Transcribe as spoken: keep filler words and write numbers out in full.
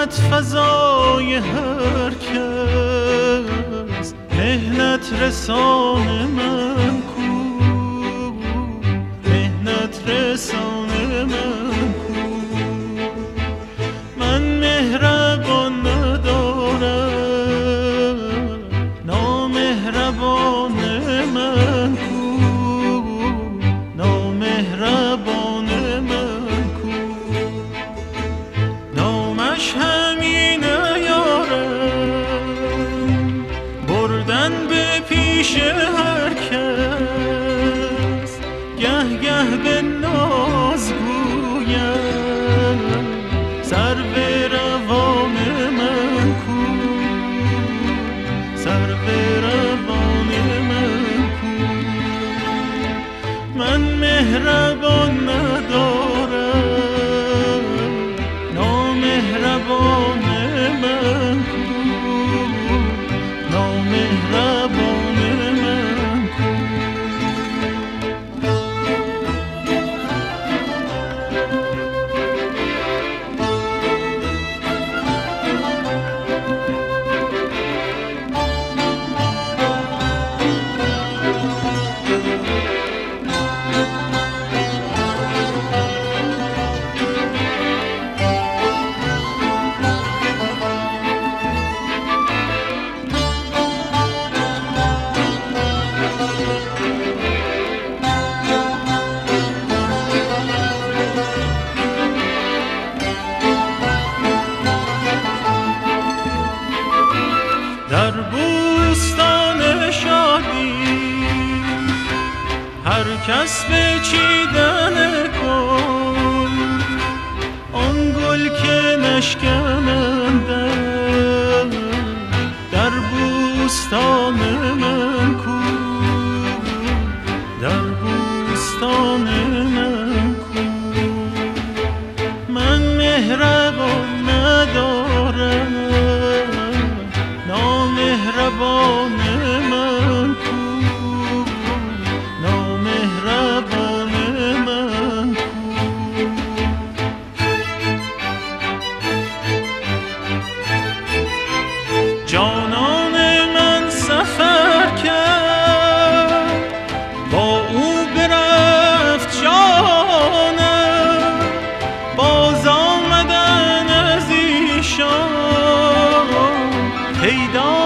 آمد فضای هر کس، مهنت رسان من کو، مهنت رسان من کو. من مهربان ندارم، نامهربان من کو، نامهربان من کو. نامش همینه یارم، بردن به پیش هر کس، گه گه به ناز گویم سرو روان من کو، سرو روان من کو. من مهربان ندارم، نامهربان من کو، نامهربان من کو. در بوستان شادی هر کس به چیدن گل، آن گل که نشکنندم در بوستان من کو، در بوستان من کو. من مهربان ندارم، نامهربان من کو، نامهربان من کو. جانان من سفر کرد، با او برفت جانم، باز آمدن از ایشان پیدا